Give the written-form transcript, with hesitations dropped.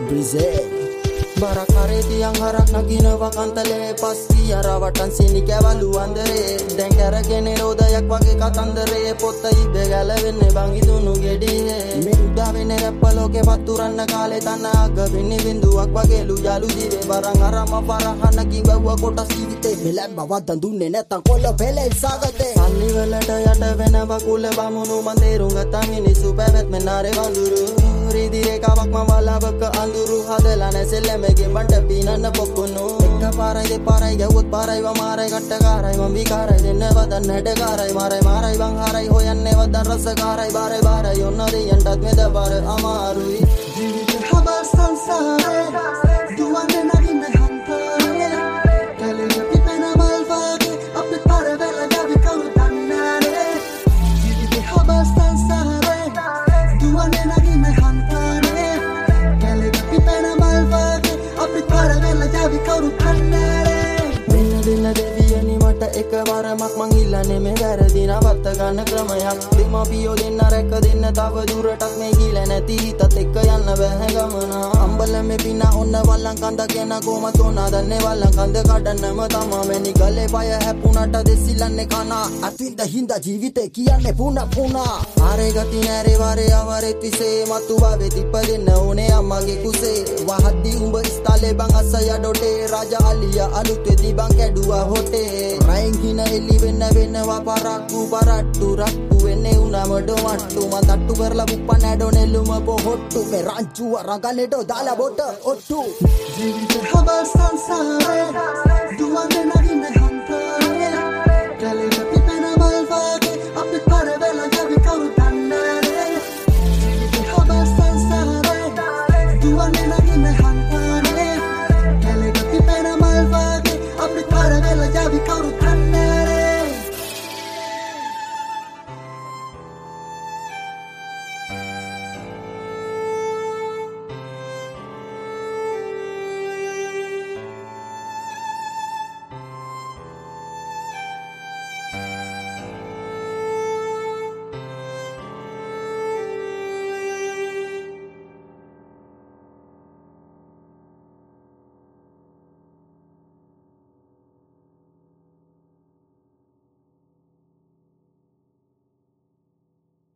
Brazil. Barakareti yang harak nagina wakantale pasti arawatan sini kevalu andere den karagene rodayak wage katandare potta ibe galawenne bangi dunu gediye me uda wenne rappaloke waturanna kale tana aga wenni binduwak wage lu yalu jive barang arama farahana kiwwa kotas jivite melemba wadan dunne නැත්තම් කොල්ල පෙලෙන් සාගතේ සල්ලි වලට යට වෙන වකුල බමුණු මන්දේරුන් ගත මිනිසු පැවැත්ම නාරේ වඳුරු රිදි රේඛාවක් මම වලවක අඳුරු හදලා නැසෙල්ලෙමගේ මණ්ඩ පීනන්න පොකුණු එක පාරයි දෙපාරයි ගැවුවොත් පාරයි වමාරයි කට්ටකාරයි මම විකාරයි දෙන්න වදන් හැඩකාරයි මාරයි වං හරයි හොයන්නේ වදන් රසකාරයි බාරයි ඔන්න දෙයන්ටත් මෙද බර අමාරුයි ජීවිතේ හබල් සංසාරේ දුවන්නේ නගින්නේ හන්තරේ කලිය පිපෙන මල්වාගේ අපේ පරවැල යවි කවුරු දන්නේනේ ජීවිතේ හබල් සංසාරේ දුවන්නේ නගින්නේ හන්තරේ කලිය පිපෙන මල්වාගේ අපේ පරවැල යවි කවුරු දන්නේනේ වෙන දෙවියනි මට එකවරමක් මං ඉල්ලන්නේ මේ වැරදි නවත්ත ගන්න ක්‍රමයක් දෙමාපියෝ දෙන්න රැක දෙන්න තව දුරටත් මේ ගිල නැති හිතත් එක්ක යන්න බෑ ගමන අම්බල මේ පින ඔන්න වල්ලන් කන්ද කියන කොමත් උනා දන්නේ වල්ලන් කන්ද කඩන්නම තමා මෙනි ගලේ පය හැපුණට දෙසිලන්නේ කනා අතින්ද හින්දා ජීවිතේ කියන්නේ පුනා ආරේ ගති නැරේ වාරේ අවරෙත් විසේ මතු වාවේ තිප්ප දෙන්න ඕනේ අම්මගේ කුසේ වහද්දි උඹ ස්ථලේ බං අසය ඩොටේ රාජා අලියා අලුත් වෙදි බං කැඩුවා හොටේ රයින් හින එලි වෙනවා පරක්කු පරට්ටු රක්කු වෙන්නේ උනමඩ වට්ටු මතට්ටු කරලා පුප්පා නැඩෝ නෙල්ලුම පොහොට්ටු මේ රංචුව රඟලෙඩෝ දාලා බොට ඔට්ටු ජීවිතේ හබල් සංසාරේ දුවන්නේ නගින්නේ